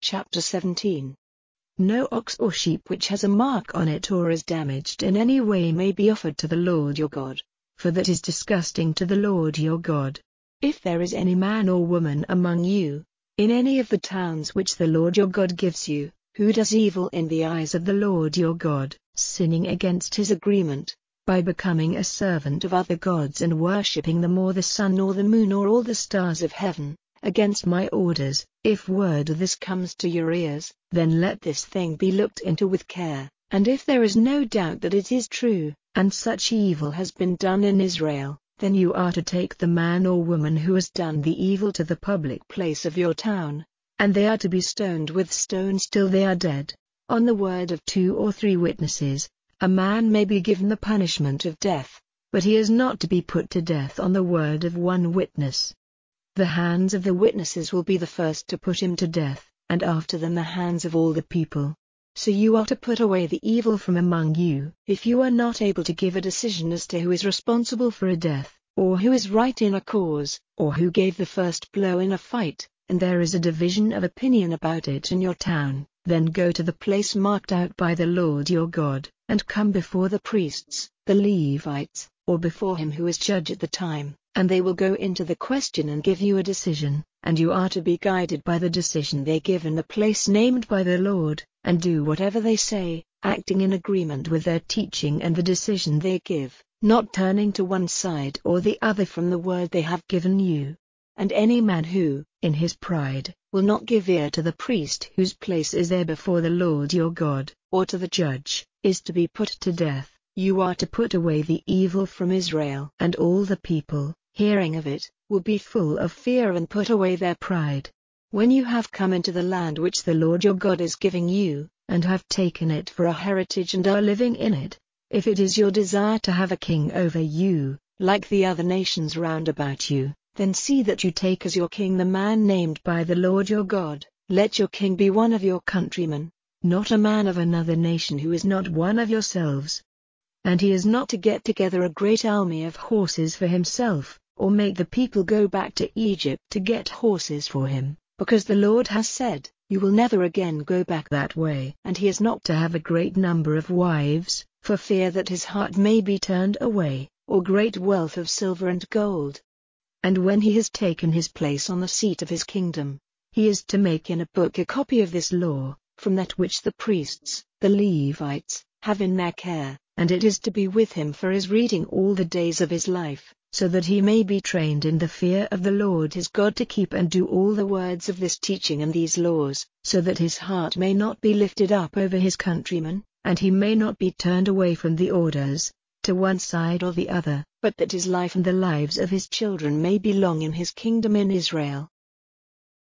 Chapter 17. No ox or sheep which has a mark on it or is damaged in any way may be offered to the Lord your God, for that is disgusting to the Lord your God. If there is any man or woman among you, in any of the towns which the Lord your God gives you, who does evil in the eyes of the Lord your God, sinning against his agreement, by becoming a servant of other gods and worshipping them or the sun or the moon or all the stars of heaven, against my orders, if word of this comes to your ears, then let this thing be looked into with care, and if there is no doubt that it is true, and such evil has been done in Israel, then you are to take the man or woman who has done the evil to the public place of your town, and they are to be stoned with stones till they are dead. On the word of 2 or 3 witnesses, a man may be given the punishment of death, but he is not to be put to death on the word of 1 witness. The hands of the witnesses will be the first to put him to death, and after them the hands of all the people. So you are to put away the evil from among you. If you are not able to give a decision as to who is responsible for a death, or who is right in a cause, or who gave the first blow in a fight, and there is a division of opinion about it in your town, then go to the place marked out by the Lord your God, and come before the priests, the Levites, or before him who is judge at the time, and they will go into the question and give you a decision, and you are to be guided by the decision they give in the place named by the Lord, and do whatever they say, acting in agreement with their teaching and the decision they give, not turning to one side or the other from the word they have given you. And any man who, in his pride, will not give ear to the priest whose place is there before the Lord your God, or to the judge, is to be put to death. You are to put away the evil from Israel. And all the people, hearing of it, will be full of fear and put away their pride. When you have come into the land which the Lord your God is giving you, and have taken it for a heritage and are living in it, if it is your desire to have a king over you, like the other nations round about you, then see that you take as your king the man named by the Lord your God. Let your king be one of your countrymen, not a man of another nation who is not one of yourselves. And he is not to get together a great army of horses for himself, or make the people go back to Egypt to get horses for him, because the Lord has said, you will never again go back that way. And he is not to have a great number of wives, for fear that his heart may be turned away, or great wealth of silver and gold. And when he has taken his place on the seat of his kingdom, he is to make in a book a copy of this law, from that which the priests, the Levites, have in their care, and it is to be with him for his reading all the days of his life, so that he may be trained in the fear of the Lord his God to keep and do all the words of this teaching and these laws, so that his heart may not be lifted up over his countrymen, and he may not be turned away from the orders, to one side or the other, but that his life and the lives of his children may be long in his kingdom in Israel.